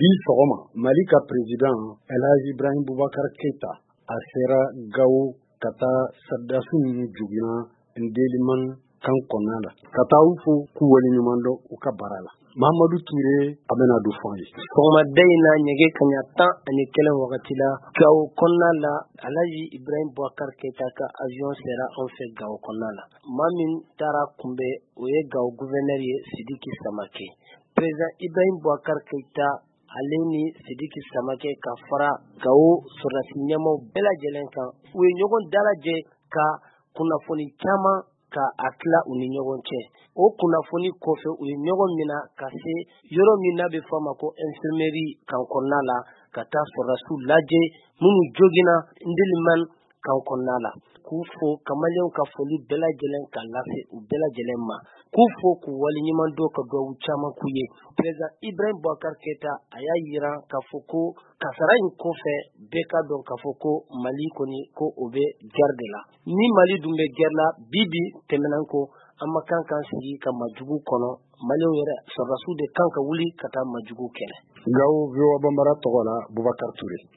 Bi sɔgɔma Mali ka président El Hadji Ibrahim Boubacar Keita a sera Gao ka taa sɔrdasiw ninnu jogina Ndeliman kan kɔnɔna la ka taa u fo k'u waleɲuman dɔn u ka baara la. Mahamadou Touré a bɛna don fɔ an ye. Sɔgɔmada in na ɲɛgɛ kaɲa 11 wagati la Gao kɔnɔna la El Hadji Ibrahim Boubacar Keita ka avion sera an fɛ Gao kɔnɔna la. Maa min taara kunbɛ o ye Gao gouverneur ye Sidiki Samake. Président Ibrahim Boubacar Keita ale ni Sidiki Samake ka fara Gao sɔrdasi ɲɛmaw bɛɛ lajɛlen kan. U ye ɲɔgɔn dalajɛ ka kunnafoni caman ka a tila u ni ɲɔgɔn cɛ. O kunnafoni kɔfɛ u ye ɲɔgɔn mina ka se yɔrɔ min n'a bɛ fɔ a ma ko infirmerie kan kɔnɔna la ka taa sɔrdasiw lajɛ minnu jogina Ndeliman kan kɔnɔna la. K'u fo ka maliyɛnw ka foli bɛɛ lajɛlen ka lase u bɛɛ lajɛlen ma. K'u fo k'u waleɲuman dɔn ka duwawu caman k'u ye. Président Ibrahim Boubacar Keita a y'a yira k'a fɔ ko kasara in kɔfɛ bɛɛ ka dɔn k'a fɔ ko Mali kɔni ko o bɛ guerre de la. Ni Mali dun bɛ guerre la bi tɛmɛnan ko an ma kan sigi ka majugu kɔnɔ. Maliyɛnw yɛrɛ sɔrdasiw de kan ka wuli ka taa majugu kɛlɛ. Gao VOA Bambara tɔgɔ la Boubacar Touré.